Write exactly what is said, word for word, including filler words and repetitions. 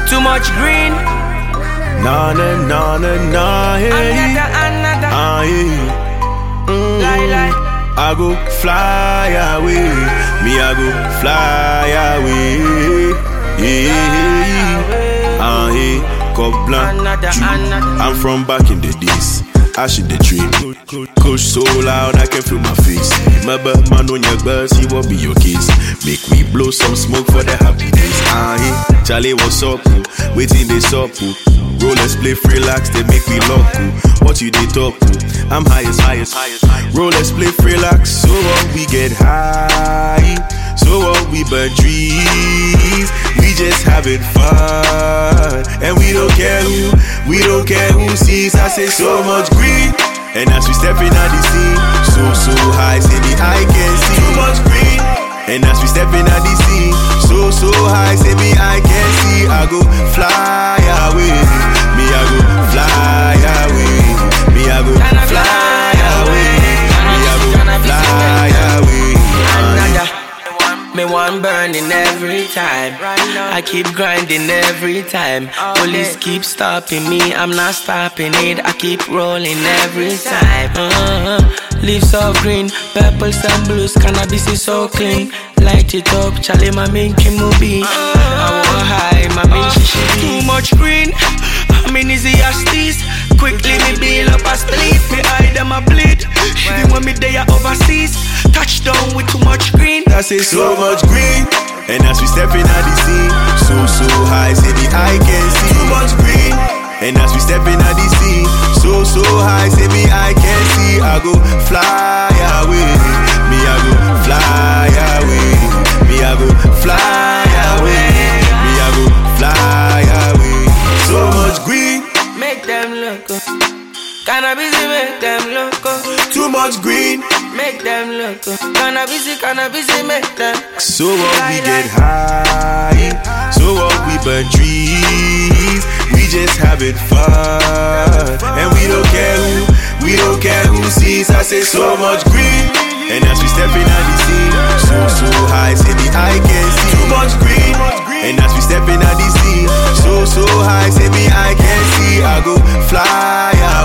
Too much green. Na na na na na. Hey. Another, another. Ah, yeah. Mm. Lie, lie. I go fly away. Me, I go fly away. Yeah. Ah, yeah. Cop blanc. Another, another. I'm from back in the days. I should the dream. Coach so loud I can feel my face. My bird man on your bus, he won't be your case. Make me blow some smoke for the happy days. Ah, hey, Charlie, what's up? Waiting this up. Rollers play relax, they make me lock. What you did talk? I'm highest, highest, highest. Rollers play relax, so what we get high. So what we burn trees. We just having fun. And we don't care who, we don't care who sees. I say so much green. And as we step in at the scene, so, so high, say the eye can see. Too much green. And as we step in at the scene, so, so high, say me I can see. I go fly away. Me I go fly away. Me I go fly away. Me I go fly away. Me one burning every time. I keep grinding every time. Police keep stopping me, I'm not stopping it. I keep rolling every time. Uh-huh. Leaves of green, purples and blues. Cannabis is so clean. Light it up, Charlie, my minky movie. I want high, my minky shit. Too much green, I'm in easy as this. Quickly me build up a split. Me eye them a bleed. Even when me there overseas. Touchdown with too much green. I say so much green. And as we step in at the scene, so, so high, say the eye can see. Too much green. And as we step in at the scene, so, so high, say me I can see. I go fly away. Me I go fly away. Me I go fly away. Me I go fly away. So much green. Make them look up. Cannabis make them look up. Too much green. Make them look up. Cannabis, cannabis make them. So what we get high. So what we burn trees. We just having fun. And we don't care who, we don't care who sees. I say so much green. And as we step in at the scene, so, so high, say the eye can see. Too much green. And as we step in at the scene, so, so high, say me I can see. I go fly